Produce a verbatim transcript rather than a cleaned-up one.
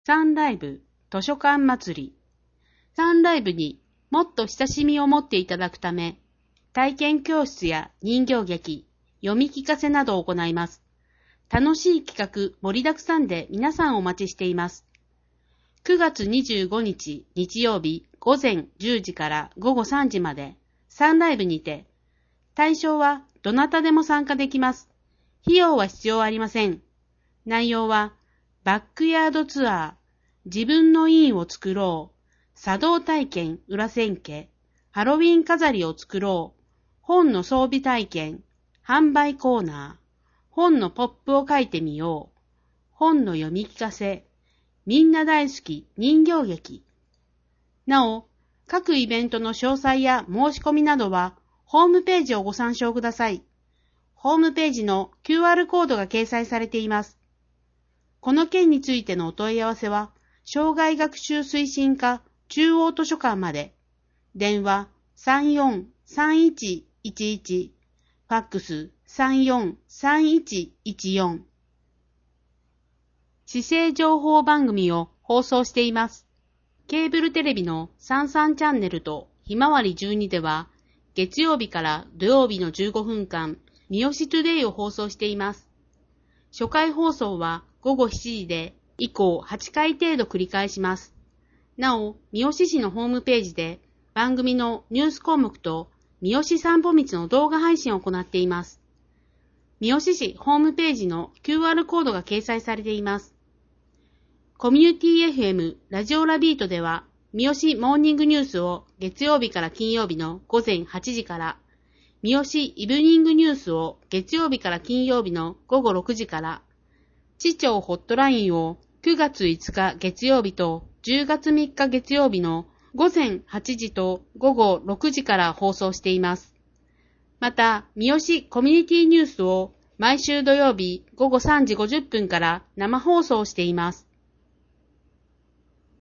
サンライブ図書館祭り。サンライブにもっと親しみを持っていただくため、体験教室や人形劇、読み聞かせなどを行います。楽しい企画盛りだくさんで皆さんお待ちしています。くがつにじゅうごにち日曜日午前じゅうじから午後さんじまでサンライブにて、対象はどなたでも参加できます。費用は必要ありません。内容は、バックヤードツアー、自分の院を作ろう、茶道体験裏千家、ハロウィン飾りを作ろう、本の装備体験、販売コーナー、本のポップを書いてみよう、本の読み聞かせ、みんな大好き人形劇。なお、各イベントの詳細や申し込みなどは、ホームページをご参照ください。ホームページの キューアール コードが掲載されています。この件についてのお問い合わせは、生涯学習推進課中央図書館まで。電話 さんよんさんいちいちいち、ファックス さんよんさんいちいちよん。市政情報番組を放送しています。ケーブルテレビのさんじゅうさんチャンネルとひまわりじゅうにでは、月曜日から土曜日のじゅうごふんかん、三好トゥデイを放送しています。初回放送はごごしちじで、以降はちかい程度繰り返します。なお、三好市のホームページで番組のニュース項目と三好散歩道の動画配信を行っています。三好市ホームページの キューアール コードが掲載されています。コミュニティ エフエム ラジオラビートでは、三好モーニングニュースを月曜日から金曜日のごぜんはちじから、三好イブニングニュースを月曜日から金曜日のごごろくじから、市長ホットラインをくがついつか月曜日とじゅうがつみっか月曜日のごぜんはちじとごごろくじから放送しています。また、三好コミュニティニュースを毎週土曜日ごごさんじごじゅっぷんから生放送しています。